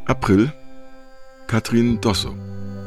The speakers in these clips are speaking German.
April, Katrin Dosso.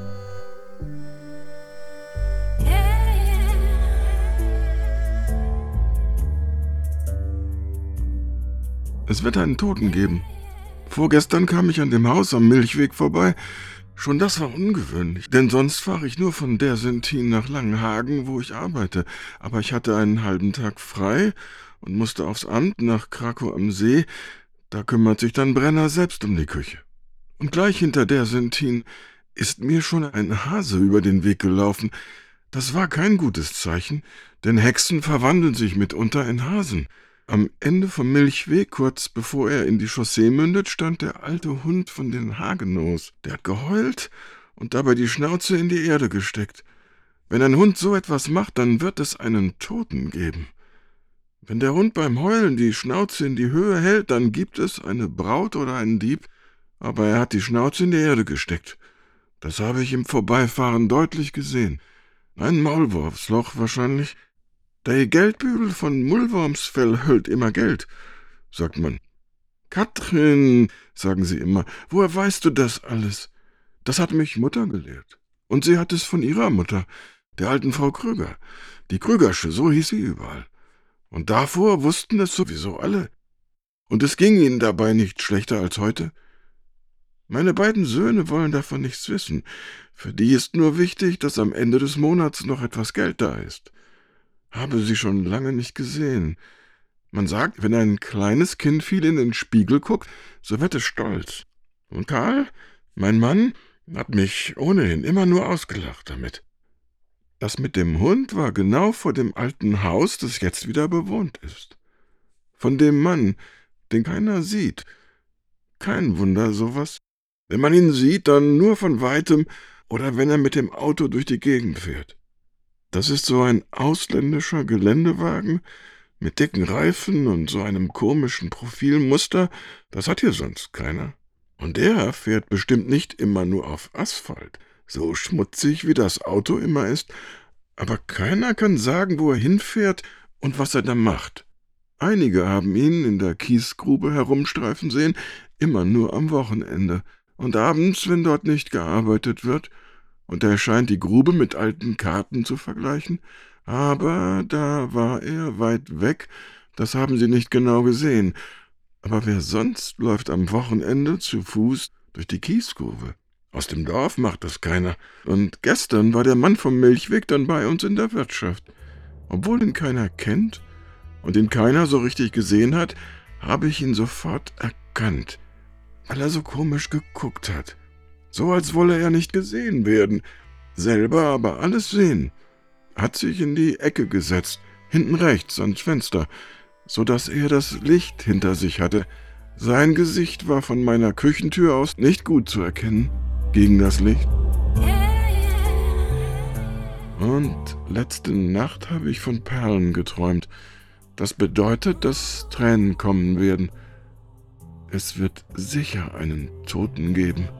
Es wird einen Toten geben. Vorgestern kam ich an dem Haus am Milchweg vorbei. Schon das war ungewöhnlich, denn sonst fahre ich nur von Dersentin nach Langenhagen, wo ich arbeite. Aber ich hatte einen halben Tag frei und musste aufs Amt nach Krakow am See. Da kümmert sich dann Brenner selbst um die Küche. Und gleich hinter Dersentin ist mir schon ein Hase über den Weg gelaufen. Das war kein gutes Zeichen, denn Hexen verwandeln sich mitunter in Hasen. Am Ende vom Milchweg, kurz bevor er in die Chaussee mündet, stand der alte Hund von den Hagenows. Der hat geheult und dabei die Schnauze in die Erde gesteckt. Wenn ein Hund so etwas macht, dann wird es einen Toten geben. Wenn der Hund beim Heulen die Schnauze in die Höhe hält, dann gibt es eine Braut oder einen Dieb, aber er hat die Schnauze in die Erde gesteckt. Das habe ich im Vorbeifahren deutlich gesehen. Ein Maulwurfsloch wahrscheinlich. Der Geldbüdel von Mullwormsfell hüllt immer Geld, sagt man. Katrin, sagen sie immer, woher weißt du das alles? Das hat mich Mutter gelehrt. Und sie hat es von ihrer Mutter, der alten Frau Krüger. Die Krügersche, so hieß sie überall. Und davor wussten es sowieso alle. Und es ging ihnen dabei nicht schlechter als heute. Meine beiden Söhne wollen davon nichts wissen. Für die ist nur wichtig, dass am Ende des Monats noch etwas Geld da ist. Habe sie schon lange nicht gesehen. Man sagt, wenn ein kleines Kind viel in den Spiegel guckt, so wird es stolz. Und Karl, mein Mann, hat mich ohnehin immer nur ausgelacht damit. Das mit dem Hund war genau vor dem alten Haus, das jetzt wieder bewohnt ist. Von dem Mann, den keiner sieht. Kein Wunder, sowas. Wenn man ihn sieht, dann nur von Weitem oder wenn er mit dem Auto durch die Gegend fährt. Das ist so ein ausländischer Geländewagen mit dicken Reifen und so einem komischen Profilmuster, das hat hier sonst keiner. Und der fährt bestimmt nicht immer nur auf Asphalt, so schmutzig wie das Auto immer ist, aber keiner kann sagen, wo er hinfährt und was er da macht. Einige haben ihn in der Kiesgrube herumstreifen sehen, immer nur am Wochenende. Und abends, wenn dort nicht gearbeitet wird, und er scheint die Grube mit alten Karten zu vergleichen, aber da war er weit weg, das haben sie nicht genau gesehen. Aber wer sonst läuft am Wochenende zu Fuß durch die Kiesgrube? Aus dem Dorf macht das keiner. Und gestern war der Mann vom Milchweg dann bei uns in der Wirtschaft. Obwohl ihn keiner kennt und ihn keiner so richtig gesehen hat, habe ich ihn sofort erkannt, weil er so komisch geguckt hat. So als wolle er nicht gesehen werden, selber aber alles sehen. Hat sich in die Ecke gesetzt, hinten rechts ans Fenster, so dass er das Licht hinter sich hatte. Sein Gesicht war von meiner Küchentür aus nicht gut zu erkennen, gegen das Licht. Und letzte Nacht habe ich von Perlen geträumt. Das bedeutet, dass Tränen kommen werden. Es wird sicher einen Toten geben.